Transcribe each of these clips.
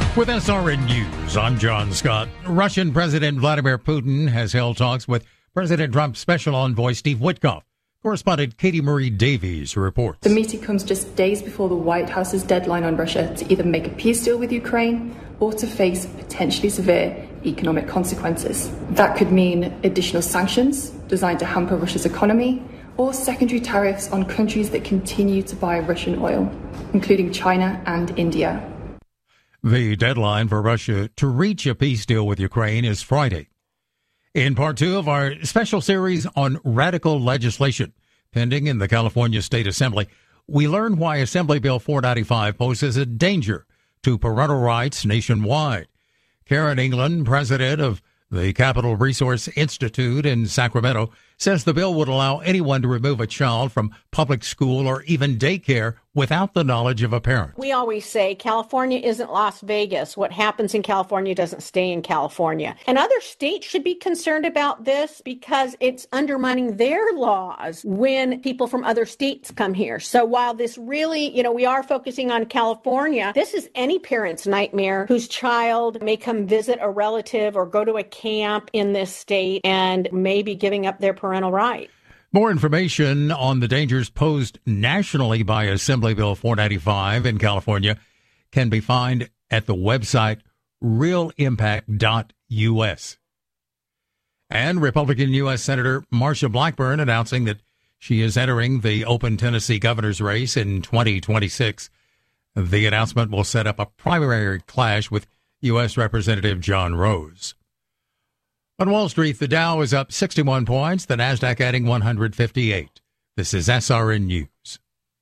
With SRN News, I'm John Scott. Russian President Vladimir Putin has held talks with President Trump's special envoy Steve Witkoff. Correspondent Katie Marie Davies reports. The meeting comes just days before the White House's deadline on Russia to either make a peace deal with Ukraine or to face potentially severe economic consequences. That could mean additional sanctions designed to hamper Russia's economy or secondary tariffs on countries that continue to buy Russian oil, including China and India. The deadline for Russia to reach a peace deal with Ukraine is Friday. In part two of our special series on radical legislation pending in the California State Assembly, we learn why Assembly Bill 495 poses a danger to parental rights nationwide. Karen England, president of the Capital Resource Institute in Sacramento, says the bill would allow anyone to remove a child from public school or even daycare without the knowledge of a parent. We always say California isn't Las Vegas. What happens in California doesn't stay in California. And other states should be concerned about this because it's undermining their laws when people from other states come here. So while this really, we are focusing on California, this is any parent's nightmare whose child may come visit a relative or go to a camp in this state and may be giving up their parental right. More information on the dangers posed nationally by Assembly Bill 495 in California can be found at the website realimpact.us. And Republican U.S. Senator Marsha Blackburn announcing that she is entering the open Tennessee governor's race in 2026. The announcement will set up a primary clash with U.S. Representative John Rose. On Wall Street, the Dow is up 61 points, the Nasdaq adding 158. This is SRN News.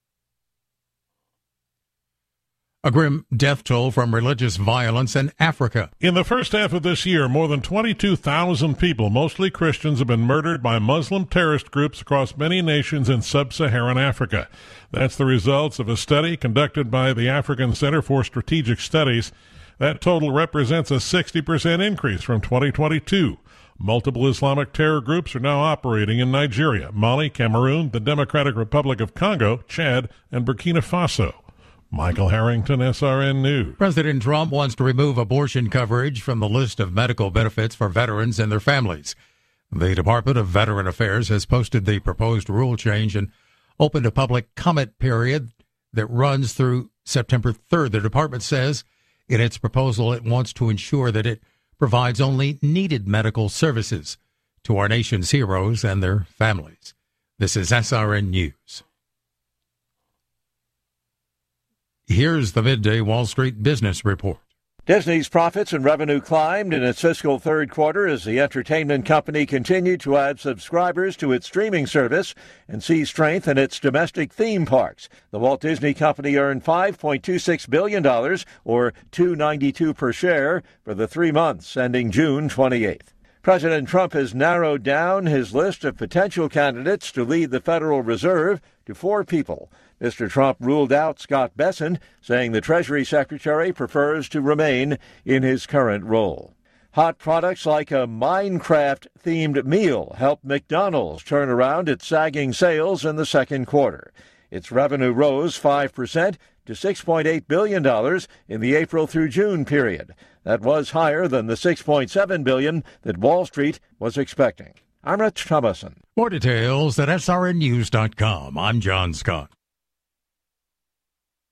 A grim death toll from religious violence in Africa. In the first half of this year, more than 22,000 people, mostly Christians, have been murdered by Muslim terrorist groups across many nations in sub-Saharan Africa. That's the results of a study conducted by the African Center for Strategic Studies. That total represents a 60% increase from 2022. Multiple Islamic terror groups are now operating in Nigeria, Mali, Cameroon, the Democratic Republic of Congo, Chad, and Burkina Faso. Michael Harrington, SRN News. President Trump wants to remove abortion coverage from the list of medical benefits for veterans and their families. The Department of Veteran Affairs has posted the proposed rule change and opened a public comment period that runs through September 3rd. The department says in its proposal it wants to ensure that it provides only needed medical services to our nation's heroes and their families. This is SRN News. Here's the Midday Wall Street Business Report. Disney's profits and revenue climbed in its fiscal third quarter as the entertainment company continued to add subscribers to its streaming service and see strength in its domestic theme parks. The Walt Disney Company earned $5.26 billion, or $2.92 per share, for the 3 months ending June 28th. President Trump has narrowed down his list of potential candidates to lead the Federal Reserve to 4 people. Mr. Trump ruled out Scott Bessent, saying the Treasury Secretary prefers to remain in his current role. Hot products like a Minecraft-themed meal helped McDonald's turn around its sagging sales in the second quarter. Its revenue rose 5% to $6.8 billion in the April through June period. That was higher than the $6.7 billion that Wall Street was expecting. I'm Rich Thomason. More details at srnnews.com. I'm John Scott.